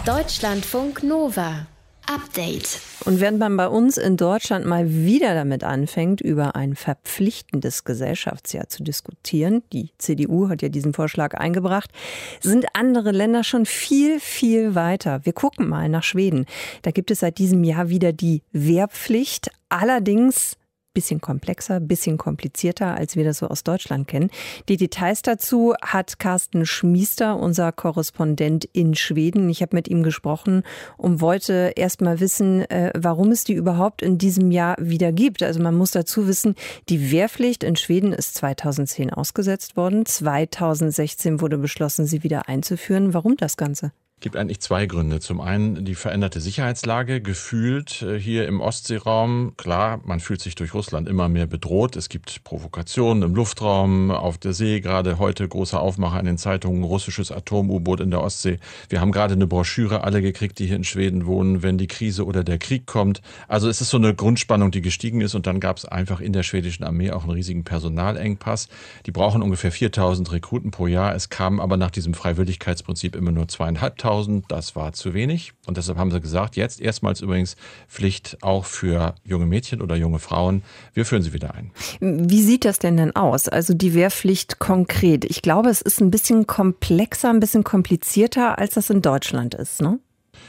Deutschlandfunk Nova. Update. Und während man bei uns in Deutschland mal wieder damit anfängt, über ein verpflichtendes Gesellschaftsjahr zu diskutieren, die CDU hat ja diesen Vorschlag eingebracht, sind andere Länder schon viel, viel weiter. Wir gucken mal nach Schweden. Da gibt es seit diesem Jahr wieder die Wehrpflicht, allerdings bisschen komplexer, bisschen komplizierter, als wir das so aus Deutschland kennen. Die Details dazu hat Carsten Schmiester, unser Korrespondent in Schweden. Ich habe mit ihm gesprochen und wollte erst mal wissen, warum es die überhaupt in diesem Jahr wieder gibt. Also man muss dazu wissen, die Wehrpflicht in Schweden ist 2010 ausgesetzt worden. 2016 wurde beschlossen, sie wieder einzuführen. Warum das Ganze? Es gibt eigentlich zwei Gründe. Zum einen die veränderte Sicherheitslage, gefühlt hier im Ostseeraum. Klar, man fühlt sich durch Russland immer mehr bedroht. Es gibt Provokationen im Luftraum, auf der See. Gerade heute großer Aufmacher in den Zeitungen, russisches Atom-U-Boot in der Ostsee. Wir haben gerade eine Broschüre alle gekriegt, die hier in Schweden wohnen, wenn die Krise oder der Krieg kommt. Also es ist so eine Grundspannung, die gestiegen ist. Und dann gab es einfach in der schwedischen Armee auch einen riesigen Personalengpass. Die brauchen ungefähr 4.000 Rekruten pro Jahr. Es kamen aber nach diesem Freiwilligkeitsprinzip immer nur 2.500. Das war zu wenig und deshalb haben sie gesagt, jetzt erstmals übrigens Pflicht auch für junge Mädchen oder junge Frauen. Wir führen sie wieder ein. Wie sieht das denn aus? Also die Wehrpflicht konkret. Ich glaube, es ist ein bisschen komplexer, ein bisschen komplizierter, als das in Deutschland ist, ne?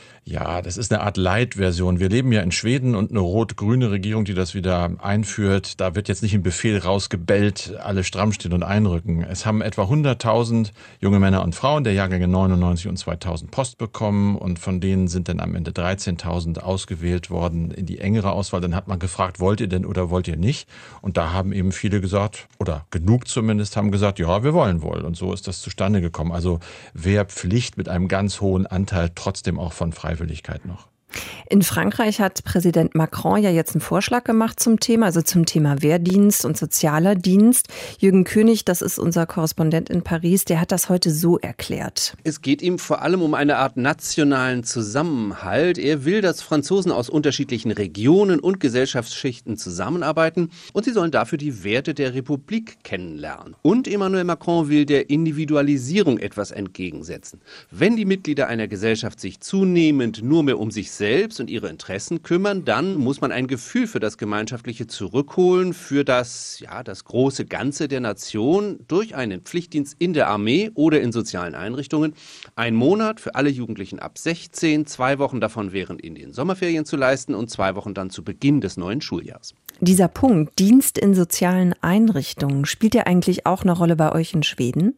Ja, das ist eine Art Light-Version. Wir leben ja in Schweden und eine rot-grüne Regierung, die das wieder einführt. Da wird jetzt nicht ein Befehl rausgebellt, alle stramm stehen und einrücken. Es haben etwa 100.000 junge Männer und Frauen der Jahrgänge 99 und 2000 Post bekommen und von denen sind dann am Ende 13.000 ausgewählt worden in die engere Auswahl. Dann hat man gefragt, wollt ihr denn oder wollt ihr nicht? Und da haben eben viele gesagt, oder genug zumindest, haben gesagt, ja, wir wollen wohl. Und so ist das zustande gekommen. Also Wehrpflicht mit einem ganz hohen Anteil, trotzdem auch von Freiwilligkeit noch. In Frankreich hat Präsident Macron ja jetzt einen Vorschlag gemacht zum Thema, also zum Thema Wehrdienst und sozialer Dienst. Jürgen König, das ist unser Korrespondent in Paris, der hat das heute so erklärt. Es geht ihm vor allem um eine Art nationalen Zusammenhalt. Er will, dass Franzosen aus unterschiedlichen Regionen und Gesellschaftsschichten zusammenarbeiten und sie sollen dafür die Werte der Republik kennenlernen. Und Emmanuel Macron will der Individualisierung etwas entgegensetzen. Wenn die Mitglieder einer Gesellschaft sich zunehmend nur mehr um sich selbst und ihre Interessen kümmern, dann muss man ein Gefühl für das Gemeinschaftliche zurückholen, für das große Ganze der Nation durch einen Pflichtdienst in der Armee oder in sozialen Einrichtungen. Ein Monat für alle Jugendlichen ab 16, 2 Wochen davon wären in den Sommerferien zu leisten und 2 Wochen dann zu Beginn des neuen Schuljahres. Dieser Punkt, Dienst in sozialen Einrichtungen, spielt der eigentlich auch eine Rolle bei euch in Schweden?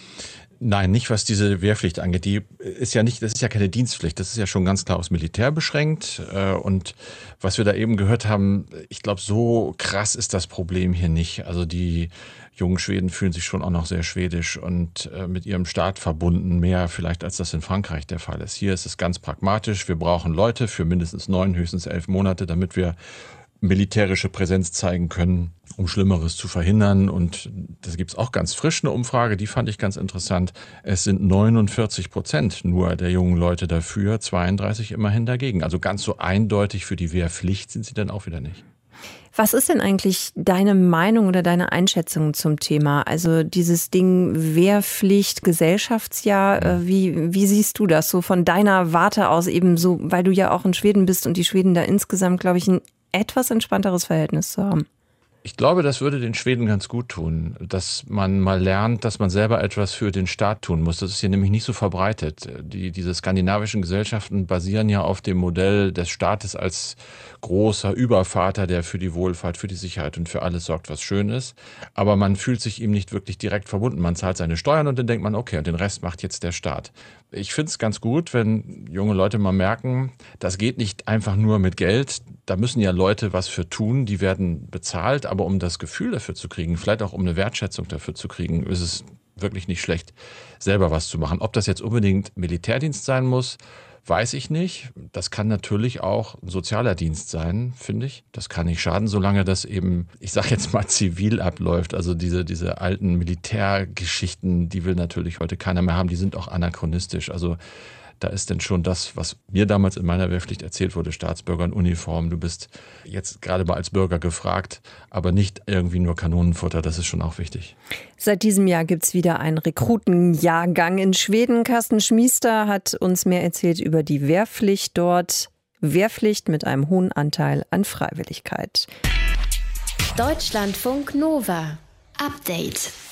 Nein, nicht was diese Wehrpflicht angeht. Das ist ja keine Dienstpflicht. Das ist ja schon ganz klar aufs Militär beschränkt. Und was wir da eben gehört haben, ich glaube, so krass ist das Problem hier nicht. Also die jungen Schweden fühlen sich schon auch noch sehr schwedisch und mit ihrem Staat verbunden, mehr vielleicht als das in Frankreich der Fall ist. Hier ist es ganz pragmatisch. Wir brauchen Leute für mindestens 9, höchstens 11 Monate, damit wir militärische Präsenz zeigen können, um Schlimmeres zu verhindern. Und da gibt's auch ganz frisch eine Umfrage, die fand ich ganz interessant. Es sind 49% nur der jungen Leute dafür, 32 immerhin dagegen. Also ganz so eindeutig für die Wehrpflicht sind sie dann auch wieder nicht. Was ist denn eigentlich deine Meinung oder deine Einschätzung zum Thema? Also dieses Ding Wehrpflicht, Gesellschaftsjahr, wie siehst du das so von deiner Warte aus eben so, weil du ja auch in Schweden bist und die Schweden da insgesamt, glaube ich, ein etwas entspannteres Verhältnis zu haben? Ich glaube, das würde den Schweden ganz gut tun, dass man mal lernt, dass man selber etwas für den Staat tun muss. Das ist hier nämlich nicht so verbreitet. Diese skandinavischen Gesellschaften basieren ja auf dem Modell des Staates als großer Übervater, der für die Wohlfahrt, für die Sicherheit und für alles sorgt, was schön ist. Aber man fühlt sich ihm nicht wirklich direkt verbunden. Man zahlt seine Steuern und dann denkt man, okay, und den Rest macht jetzt der Staat. Ich finde es ganz gut, wenn junge Leute mal merken, das geht nicht einfach nur mit Geld. Da müssen ja Leute was für tun, die werden bezahlt. Aber um das Gefühl dafür zu kriegen, vielleicht auch um eine Wertschätzung dafür zu kriegen, ist es wirklich nicht schlecht, selber was zu machen. Ob das jetzt unbedingt Militärdienst sein muss, weiß ich nicht. Das kann natürlich auch ein sozialer Dienst sein, finde ich. Das kann nicht schaden, solange das eben, ich sage jetzt mal, zivil abläuft. Also diese alten Militärgeschichten, die will natürlich heute keiner mehr haben. Die sind auch anachronistisch. Also Da ist denn schon das, was mir damals in meiner Wehrpflicht erzählt wurde, Staatsbürger in Uniform, du bist jetzt gerade mal als Bürger gefragt, aber nicht irgendwie nur Kanonenfutter, das ist schon auch wichtig. Seit diesem Jahr gibt es wieder einen Rekrutenjahrgang in Schweden. Carsten Schmiester hat uns mehr erzählt über die Wehrpflicht dort. Wehrpflicht mit einem hohen Anteil an Freiwilligkeit. Deutschlandfunk Nova. Update.